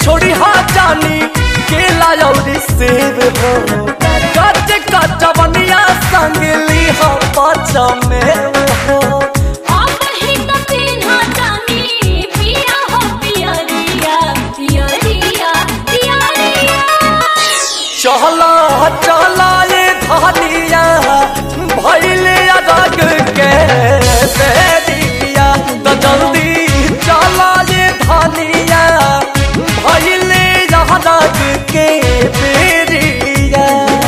छोड़ी हा जानी केला और सेब हो कच कचवनिया संग ली हा पाचा में हो चला चला ये धानिया भैले अरग के बेरिया तो जल्दी चला ये धानिया भैले अरग के बेरिया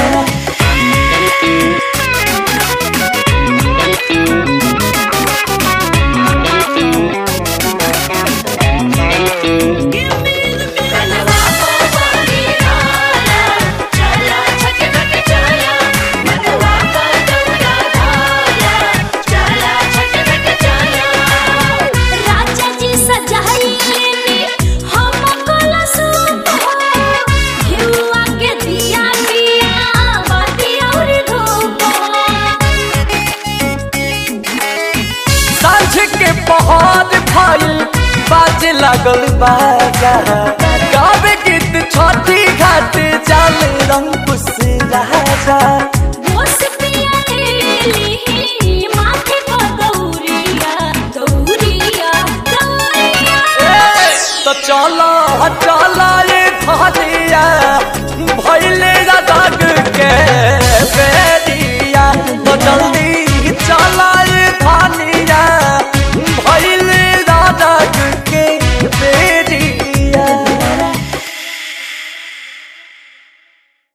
पहाड़ भाई बाजे लगल बाजा गावे गीत छठी घाट चल रंग कुश राजा तो चला चला